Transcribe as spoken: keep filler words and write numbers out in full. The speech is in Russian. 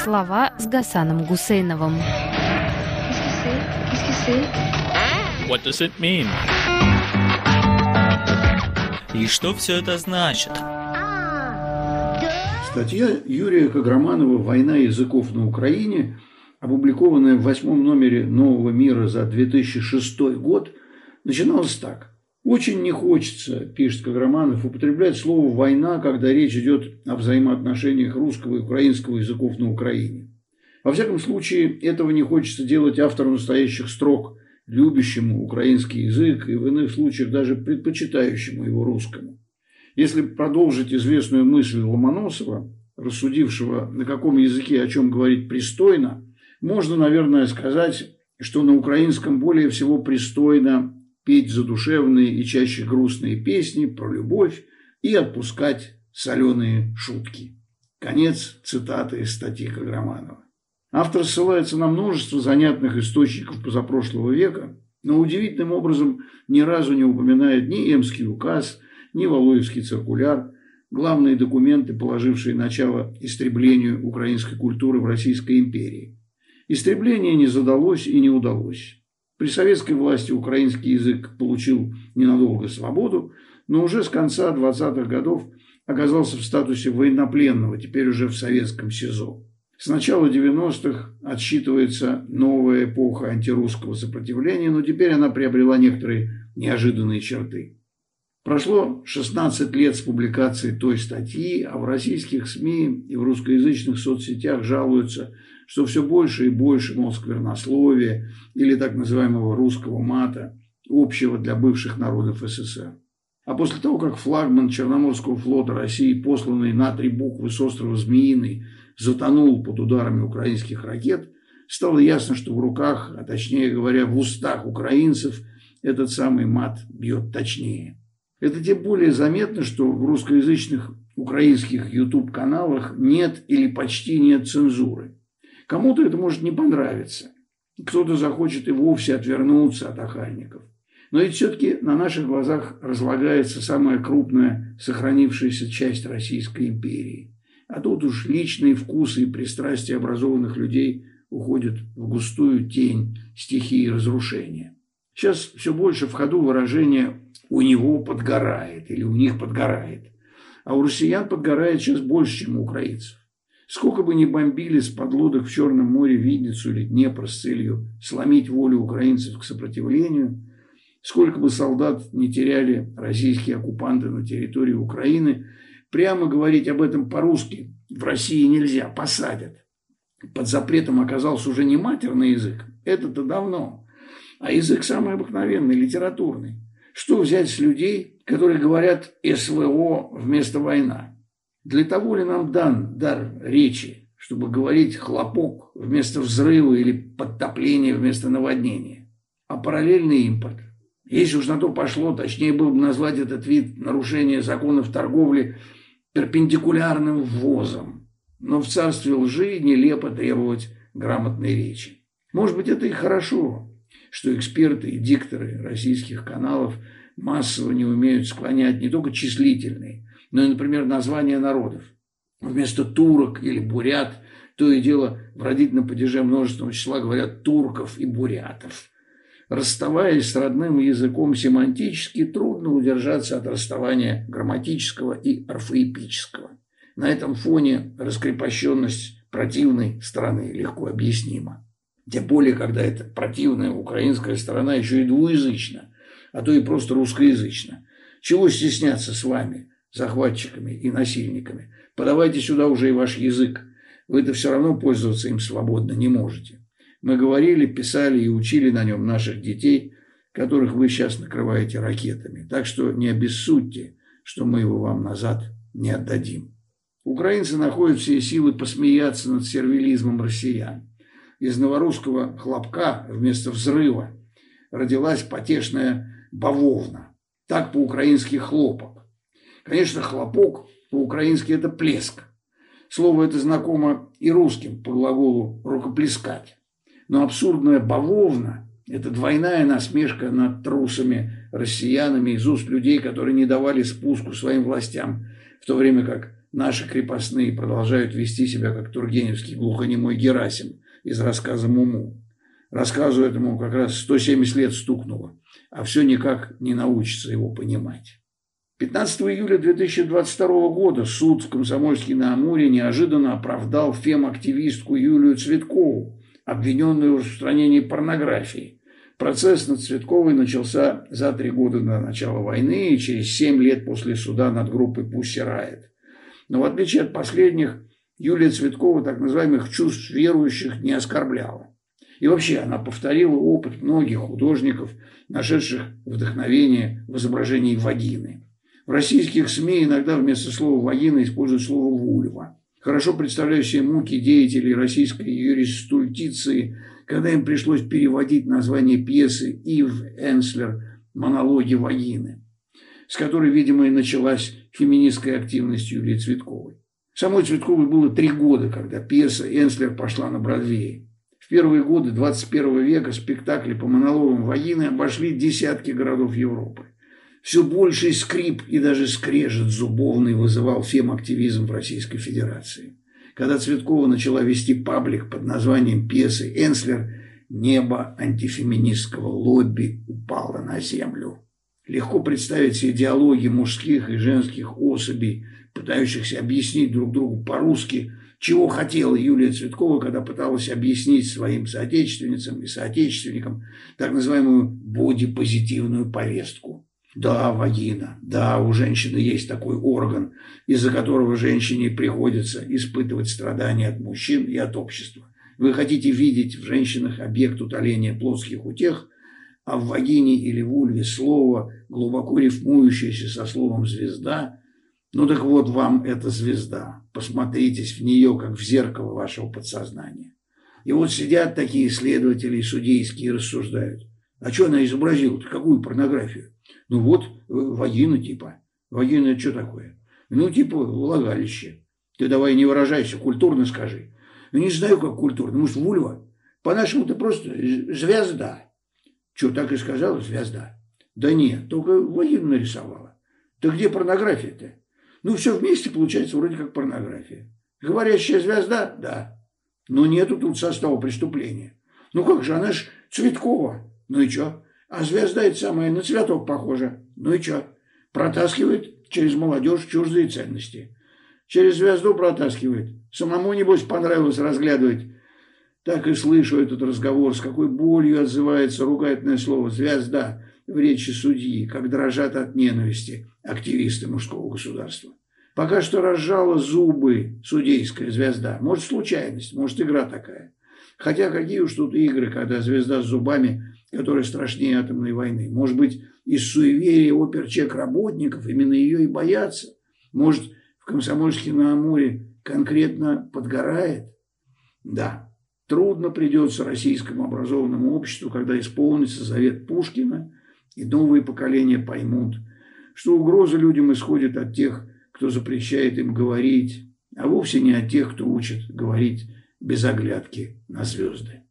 Слова с Гасаном Гусейновым. What does it mean? И что все это значит? Статья Юрия Каграманова «Война языков на Украине», опубликованная в восьмом номере «Нового мира» за две тысячи шестой год, начиналась так. «Очень не хочется, – пишет Каграманов, – употреблять слово «война», когда речь идет о взаимоотношениях русского и украинского языков на Украине. Во всяком случае, этого не хочется делать автору настоящих строк, любящему украинский язык и в иных случаях даже предпочитающему его русскому. Если продолжить известную мысль Ломоносова, рассудившего, на каком языке о чем говорить пристойно, можно, наверное, сказать, что на украинском более всего пристойно петь задушевные и чаще грустные песни про любовь и отпускать соленые шутки». Конец цитаты из статьи Каграманова. Автор ссылается на множество занятных источников позапрошлого века, но удивительным образом ни разу не упоминает ни Эмский указ, ни Валуевский циркуляр, главные документы, положившие начало истреблению украинской культуры в Российской империи. Истребление не задалось и не удалось. При советской власти украинский язык получил ненадолго свободу, но уже с конца двадцатых годов оказался в статусе военнопленного, теперь уже в советском СИЗО. С начала девяностых отсчитывается новая эпоха антирусского сопротивления, но теперь она приобрела некоторые неожиданные черты. Прошло шестнадцать лет с публикации той статьи, а в российских СМИ и в русскоязычных соцсетях жалуются, что все больше и больше, мол, сквернословия или так называемого русского мата, общего для бывших народов СССР. А после того, как флагман Черноморского флота России, посланный на три буквы с острова Змеиный, затонул под ударами украинских ракет, стало ясно, что в руках, а точнее говоря, в устах украинцев, этот самый мат бьет точнее. Это тем более заметно, что в русскоязычных украинских YouTube-каналах нет или почти нет цензуры. Кому-то это может не понравиться. Кто-то захочет и вовсе отвернуться от охальников. Но ведь все-таки на наших глазах разлагается самая крупная сохранившаяся часть Российской империи. А тут уж личные вкусы и пристрастия образованных людей уходят в густую тень стихии разрушения. Сейчас все больше в ходу выражение «у него подгорает» или «у них подгорает». А у россиян подгорает сейчас больше, чем у украинцев. Сколько бы ни бомбили с подлодок в Черном море Винницу или Днепр с целью сломить волю украинцев к сопротивлению, сколько бы солдат не теряли российские оккупанты на территории Украины, прямо говорить об этом по-русски в России нельзя, посадят. Под запретом оказался уже не матерный язык, это-то давно, а язык самый обыкновенный, литературный. Что взять с людей, которые говорят СВО вместо война? Для того ли нам дан дар речи, чтобы говорить хлопок вместо взрыва или подтопления вместо наводнения? А параллельный импорт? Если уж на то пошло, точнее было бы назвать этот вид нарушения законов торговли перпендикулярным ввозом. Но в царстве лжи нелепо требовать грамотной речи. Может быть, это и хорошо, что эксперты и дикторы российских каналов массово не умеют склонять не только числительные, но и, например, названия народов. Вместо турок или бурят, то и дело в родительном падеже множественного числа говорят турков и бурятов. Расставаясь с родным языком семантически, трудно удержаться от расставания грамматического и орфоэпического. На этом фоне раскрепощенность противной стороны легко объяснима. Тем более, когда эта противная украинская сторона еще и двуязычна, а то и просто русскоязычна. Чего стесняться с вами, захватчиками и насильниками? Подавайте сюда уже и ваш язык. Вы-то все равно пользоваться им свободно не можете. Мы говорили, писали и учили на нем наших детей, которых вы сейчас накрываете ракетами. Так что не обессудьте, что мы его вам назад не отдадим. Украинцы находят все силы посмеяться над сервилизмом россиян. Из новорусского хлопка вместо взрыва родилась потешная бавовна. Так по-украински хлопок. Конечно, хлопок по-украински это плеск. Слово это знакомо и русским по глаголу рукоплескать. Но абсурдная бавовна – это двойная насмешка над трусами россиянами из уст людей, которые не давали спуску своим властям, в то время как наши крепостные продолжают вести себя, как тургеневский глухонемой Герасим из рассказа «Муму». Рассказу этому как раз сто семьдесят лет стукнуло, а все никак не научится его понимать. пятнадцатого июля две тысячи двадцать второго года суд в Комсомольске-на-Амуре неожиданно оправдал фем-активистку Юлию Цветкову, обвиненную в распространении порнографии. Процесс над Цветковой начался за три года до начала войны и через семь лет после суда над группой Pussy Riot. Но в отличие от последних, Юлия Цветкова так называемых чувств верующих не оскорбляла. И вообще она повторила опыт многих художников, нашедших вдохновение в изображении вагины. В российских СМИ иногда вместо слова «вагина» используют слово «вульва». Хорошо представляю себе муки деятелей российской юристультиции, когда им пришлось переводить название пьесы Ив Энслер «Монологи вагины», с которой, видимо, и началась феминистская активность Юлии Цветковой. Самой Цветковой было три года, когда пьеса Энслер пошла на Бродвее. В первые годы двадцать первого века спектакли по монологам вагины обошли десятки городов Европы. Все больший скрип и даже скрежет зубовный вызывал фем-активизм в Российской Федерации. Когда Цветкова начала вести паблик под названием пьесы Энслер, небо антифеминистского лобби упало на землю. Легко представить себе диалоги мужских и женских особей, пытающихся объяснить друг другу по-русски, чего хотела Юлия Цветкова, когда пыталась объяснить своим соотечественницам и соотечественникам так называемую бодипозитивную повестку. Да, вагина, да, у женщины есть такой орган, из-за которого женщине приходится испытывать страдания от мужчин и от общества. Вы хотите видеть в женщинах объект утоления плотских утех, а в вагине или вульве слово, глубоко рифмующееся со словом «звезда». Ну так вот вам эта звезда. Посмотритесь в нее, как в зеркало вашего подсознания. И вот сидят такие исследователи судейские и рассуждают. А что она изобразила-то? Какую порнографию? Ну вот, вагина типа. Вагина это что такое? Ну типа влагалище. Ты давай не выражайся, культурно скажи. Ну не знаю, как культурно. Может, вульва? По-нашему-то просто звезда. Что, так и сказала, звезда? Да нет, только вагину нарисовала. Да где порнография-то? Ну все вместе получается вроде как порнография. Говорящая звезда? Да. Но нету тут состава преступления. Ну как же, она ж Цветкова. Ну и что? А звезда это самая на цветок похожа. Ну и что? Протаскивает через молодежь чуждые ценности. Через звезду протаскивает. Самому, небось, понравилось разглядывать. Так и слышу этот разговор, с какой болью отзывается ругательное слово «звезда» в речи судьи, как дрожат от ненависти активисты мужского государства. Пока что разжала зубы судейская звезда. Может, случайность, может, игра такая. Хотя какие уж тут игры, когда звезда с зубами, которая страшнее атомной войны. Может быть, из суеверия оперчек-работников именно ее и боятся. Может, в Комсомольске-на-Амуре конкретно подгорает? Да, трудно придется российскому образованному обществу, когда исполнится завет Пушкина, и новые поколения поймут, что угроза людям исходит от тех, кто запрещает им говорить, а вовсе не от тех, кто учит говорить без оглядки на звезды.